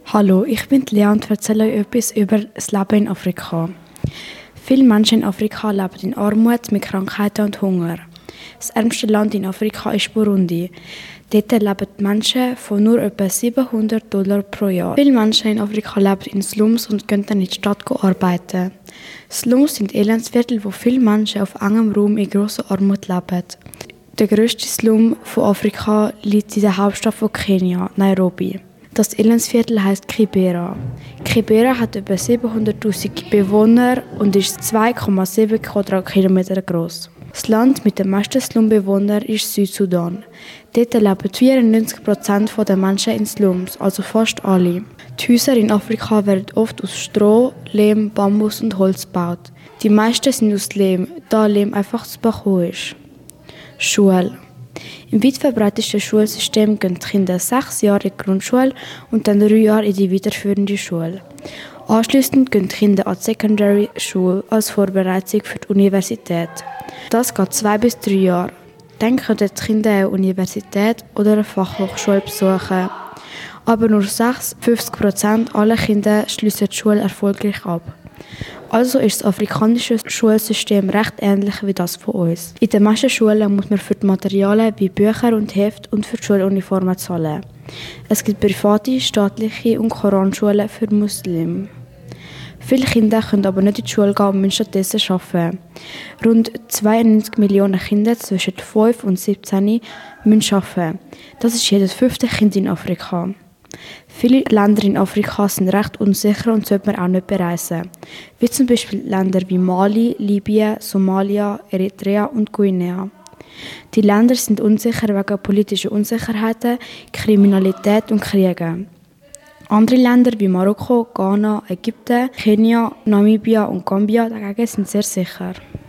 Hallo, ich bin Lea und erzähle euch etwas über das Leben in Afrika. Viele Menschen in Afrika leben in Armut, mit Krankheiten und Hunger. Das ärmste Land in Afrika ist Burundi. Dort leben die Menschen von nur etwa $700 pro Jahr. Viele Menschen in Afrika leben in Slums und gehen dann in die Stadt arbeiten. Slums sind Elendsviertel, wo viele Menschen auf engem Raum in grosser Armut leben. Der grösste Slum von Afrika liegt in der Hauptstadt von Kenia, Nairobi. Das Elendsviertel heisst Kibera. Kibera hat etwa 700'000 Bewohner und ist 2,7 Quadratkilometer groß. Das Land mit den meisten Slumbewohnern ist Südsudan. Dort leben 94% der Menschen in Slums, also fast alle. Die Häuser in Afrika werden oft aus Stroh, Lehm, Bambus und Holz gebaut. Die meisten sind aus Lehm, da Lehm einfach zu bekommen ist. Schule. Im weit verbreitesten Schulsystem gehen die Kinder 6 Jahre in die Grundschule und dann 3 Jahre in die weiterführende Schule. Anschliessend gehen die Kinder an die Secondary Schule als Vorbereitung für die Universität. Das geht 2 bis 3 Jahre. Dann können die Kinder eine Universität oder eine Fachhochschule besuchen. Aber nur 56% aller Kinder schliessen die Schule erfolgreich ab. Also ist das afrikanische Schulsystem recht ähnlich wie das von uns. In den meisten Schulen muss man für die Materialien wie Bücher und Heft und für die Schuluniformen zahlen. Es gibt private, staatliche und Koranschulen für Muslime. Viele Kinder können aber nicht in die Schule gehen und müssen stattdessen arbeiten. Rund 92 Millionen Kinder zwischen 5 und 17 müssen arbeiten. Das ist jedes 5. Kind in Afrika. Viele Länder in Afrika sind recht unsicher und sollte man auch nicht bereisen. Wie zum Beispiel Länder wie Mali, Libyen, Somalia, Eritrea und Guinea. Die Länder sind unsicher wegen politischer Unsicherheiten, Kriminalität und Kriegen. Andere Länder wie Marokko, Ghana, Ägypten, Kenia, Namibia und Gambia dagegen sind sehr sicher.